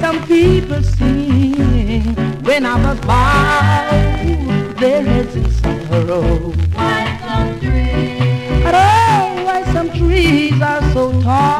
some people sing when I was bowed their heads in sorrow. Why some trees? Oh, why some trees are so tall?